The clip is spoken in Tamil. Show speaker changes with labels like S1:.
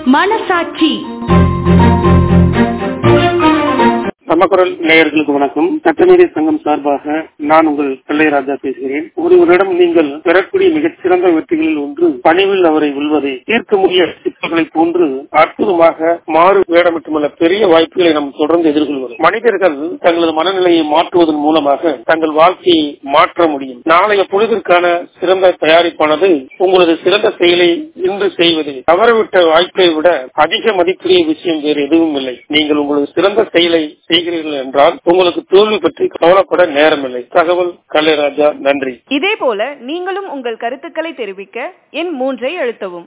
S1: மனசாட்சி.
S2: நம்ம குரல் நேயர்களுக்கு வணக்கம். சட்டநீதி சங்கம் சார்பாக நான் உங்கள் பிள்ளைராஜா பேசுகிறேன். ஒருவரிடம் நீங்கள் பெறக்கூடிய மிகச்சிறந்த வெற்றிகளில் ஒன்று பணிவில் அவரை வெல்வதை தீர்க்க முடியாத சிக்கல்களை போன்று அற்புதமாக மாறு வேடமிட்டுள்ள பெரிய வாய்ப்புகளை நாம் தொடர்ந்து எதிர்கொள்வது. மனிதர்கள் தங்களது மனநிலையை மாற்றுவதன் மூலமாக தங்கள் வாழ்க்கையை மாற்ற முடியும். நாளைய பொழுதிற்கான சிறந்த தயாரிப்பானது உங்களது சிறந்த செயலை இன்று செய்வது. தவறவிட்ட வாய்ப்பை விட அதிக மதிப்புடைய விஷயம் வேறு எதுவும் இல்லை. நீங்கள் உங்களது சிறந்த செயலை செய்கிறீர்கள் என்றால் உங்களுக்கு தோல்வி பற்றி கவலைப்பட நேரமில்லை. தகவல் கலைராஜா. நன்றி.
S3: இதே போல நீங்களும் உங்கள் கருத்துக்களை தெரிவிக்க எண் 3 அழுத்தவும்.